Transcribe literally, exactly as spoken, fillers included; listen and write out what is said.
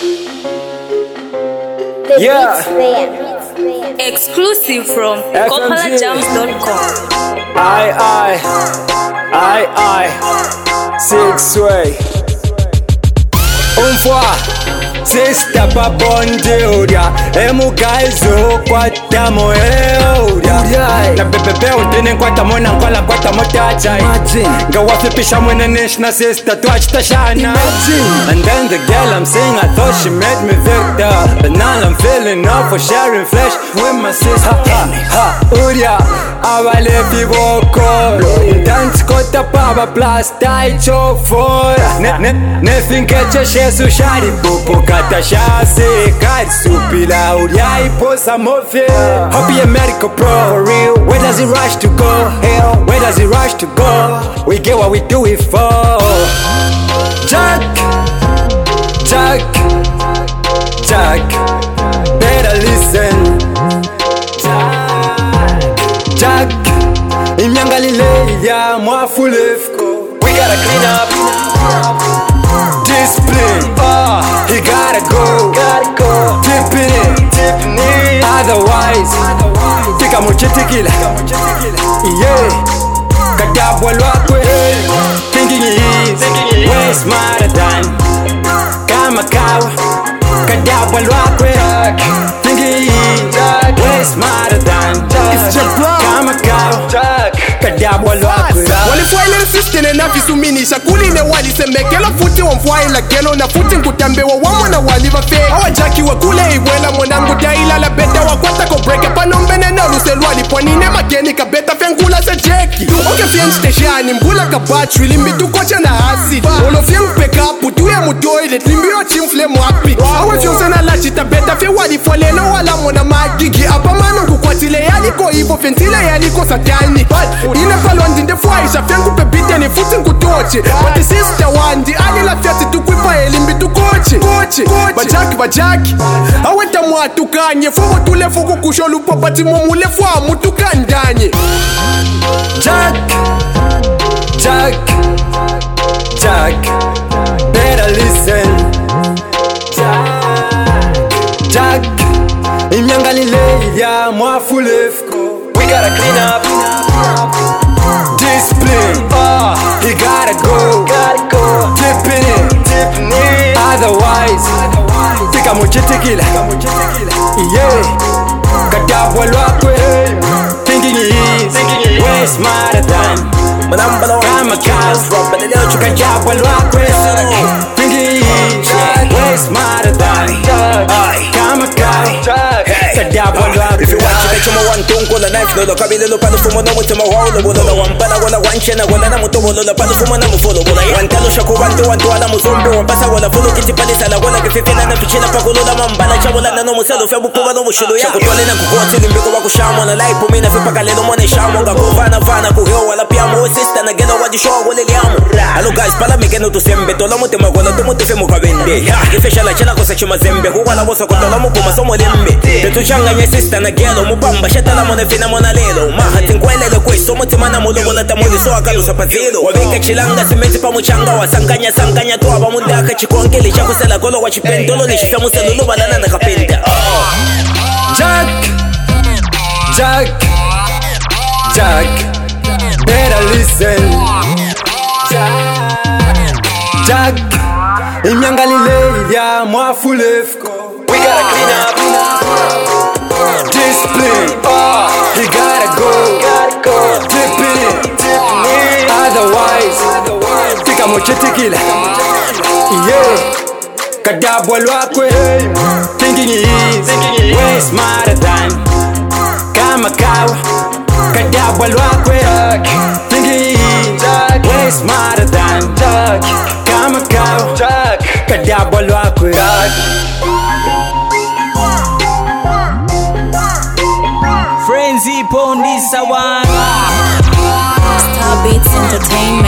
The Yeah. Beats Band. Exclusive from F M G. Kopala Jams dot com. I, I, I, I, six way. Umfwa, sister babonde uria, emu gaizo kwa tamo euria. Na bebebe utene kwa tamo na kwa kwa tamo tachai. Gawa flipisha mwene nish na sister twatch tashana. And then the girl I'm saying I thought she made me victor, but now I'm feeling up for sharing flesh with my sister. Ha ha, uria, avale pivoko. Dance kota pava plasta I choke for. Ne ne ne finkeche shesu shari popo kata shase kari supila uria iposa mofie. Hope you medical pro for real. Where does it rush to go? Hell, where does it rush to go? We get what we do it for. Jack, Jack, Jack, better listen. Jack, imyangalile mwafulefko. We gotta clean up. Discipline. Uh, he gotta go. Gotta go. Dip in it. Dip in it. Otherwise, tika muchetikila. Yeah. Kadabwa lwakwe. Thinking he is way smarter than kama kawa. Kadabwa lwakwe. Thinking he is way smarter than kama kawa. Kadabwa lwakwe. Walifwaile nsistene na visuminisha kuline walisemekela futi wamfwaila gelo na futi nkutambewa wamwana waliva fe awajaki wa kule iwela mwanangu daila la beta wakwata ko break up anombene na luselwali pwanine makeni kabeta fengula se jeki oke fien steshani mbula kabatri limbi tukocha na acid olo fien pekapu tuye mu toilet limbi yo chimfle mwapi awe fien sena la chita beta fe wali folelo wala mwana magigi apamano kukwatile yaliko ivo fentile yaliko satani ine palwandi nde fwaisha fengu pebite ni futi nkutoche But sister wandi ali la fiati tukwipa elimbi tukoche Koche, bajaki bajaki aweta mwatukanye Fogo tule fogo kusholu papati momule fwa mutukandanye Jack, Jack, Jack, better listen. Jack, imyangalile ya mwafulefko. We gotta clean up. Discipline. Uh, he gotta go. Gotta go. Dip in it. Dip in it. Otherwise, tika muchetikila. Yeah. Kadabwa lwakwe. Thinking he is way smarter than kama kawa. Kadabwa lwakwe. Thinking he is way smarter than kama kawa. Kadabwa lwakwe. If you watch it, you want to go the knife. No, the kabile lo palo fumo na mutima wao lo bola wampana wala wanchena wala na mutobo lo palo fumo na mufolo wala wantalo shako wanto wanto wala muzombe wampasa wala fulo kiti pale sala wala kififena na tuchina pakulo la mambala cha wala na no muselo fe bukuba no mushulo ya kutole na kukwati limbiko wa kushamo na life mina fe pakale no mone shamo nga kovana vana kuheo wala pia mo sister na geno wadi show wala liamo hello guys pala mekeno to sembe to la mutima wala to mutefe mukabende ya kifesha la chela ko sechi mazembe ko wala boso ko to la mukuma somo lembe tetu changa nye sister na gelo mupamba shata la mone fina mona lelo mahati ngwelele kweso mutima na mulobo la tamuli so akalusa pazilo wabeka chilanga simeti pa muchanga wasanganya sanganya to aba mundaka chikongele cha kusela golo wa chipendolo lishisa muselu balana na kapenda Jack, Jack, Jack, better listen. Jack, imyangalile ya mwafulefko. We gotta clean up. Discipline. Uh, he gotta go. Gotta go. Dip in it. Dip in it. Otherwise, tika muchetikila. Yeah. Kadabwa lwakwe. Thinking he is way smarter than kama kawa. Kadabwa lwakwe. Thinking he is way smarter than kama kawa. Kadabwa lwakwe. Frenzy Pondisa one. Star Beats Entertainment.